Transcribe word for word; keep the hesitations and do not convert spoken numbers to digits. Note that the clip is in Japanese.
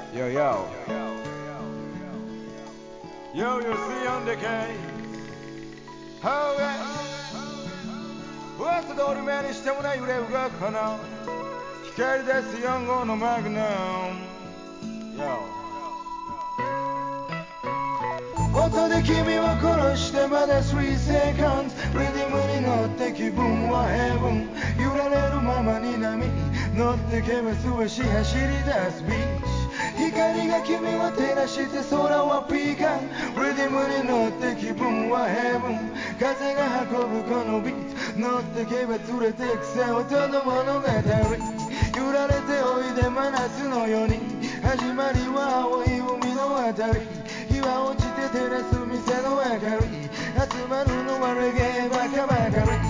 Yo, yo. Yo, you see on the case. Oh, yeah. 噂通り目にしてもない揺れ動くこの光ですよん号のマグナム。Yo。音で君を殺してまださん seconds リズムに乗って気分はヘブン揺られるままに波乗ってけば素足走り出すビーチ光が君を照らして空はピーカンリズムに乗って気分はヘブン風が運ぶこのビート乗ってけば連れてくさ音の物語揺られておいで真夏のように始まりは青い海のあたり日は落ちて照らす店の明かり集まるのはレゲエバカばかり